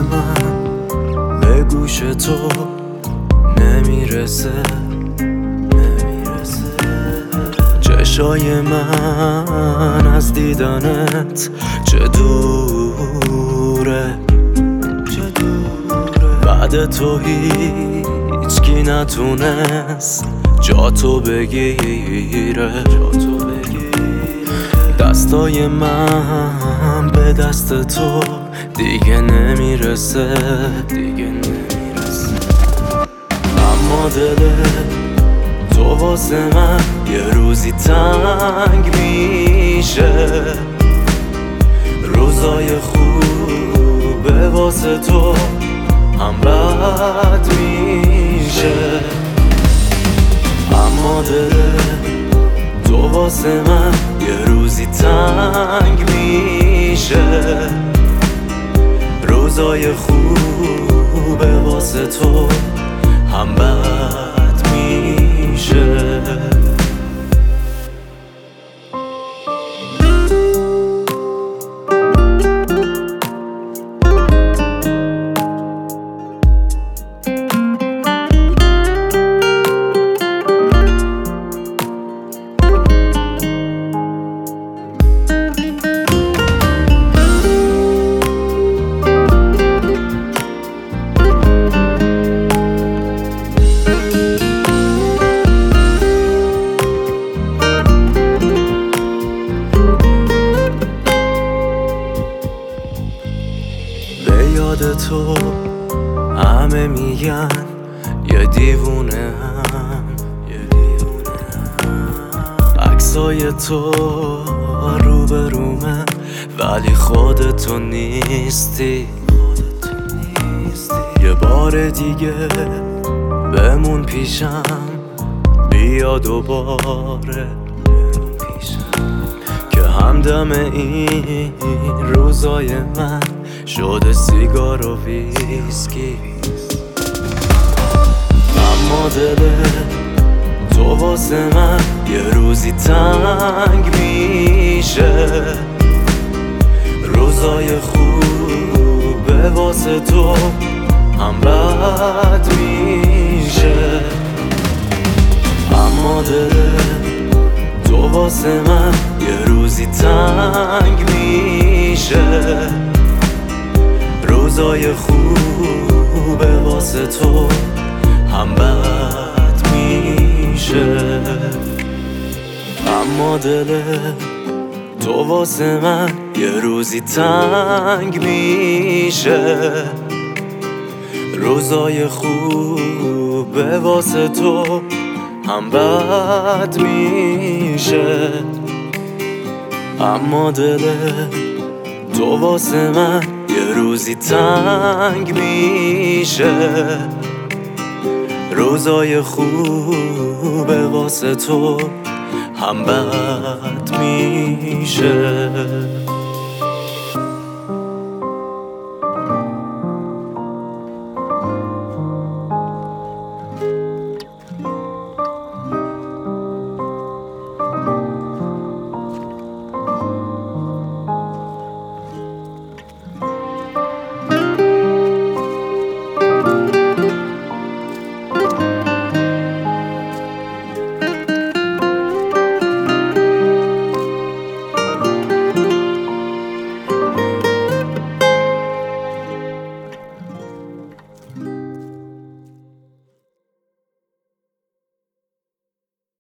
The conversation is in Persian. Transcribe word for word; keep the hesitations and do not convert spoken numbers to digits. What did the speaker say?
من به گوش تو نمیرسه نمیرسه چشای من از دیدنت چه دوره چه دوره بعد تو هیچ کی نتونست جا تو بگیره دستای من به دست تو دیگه نمیرسه دیگه نمیرسه اما دل تو واسه من یه روزی تنگ میشه روزای خوبه واسه تو هم بد میشه اما دل تو واسه من یه روزی تنگ میشه روزای خوبه واسه تو هم بد میشه یاد تو همه میگن یه دیوونه هم یه دیوونه هم عکسای تو روبرومه ولی خودتو نیستی یه بار دیگه بمون پیشم بیا دوباره که همدم این روزای من شده سیگار و ویسکی اما دل تو واسه من یه روزی تنگ میشه روزای خوبه واسه تو هم بد میشه اما دل تو واسه من یه روزی تنگ میشه روزای خوبه واسه تو هم بد میشه اما دل تو واسه من یه روزی تنگ میشه روزای خوبه واسه تو هم بد میشه اما دل تو واسه من یه روزی تنگ میشه روزای خوبه واسه تو هم بد میشه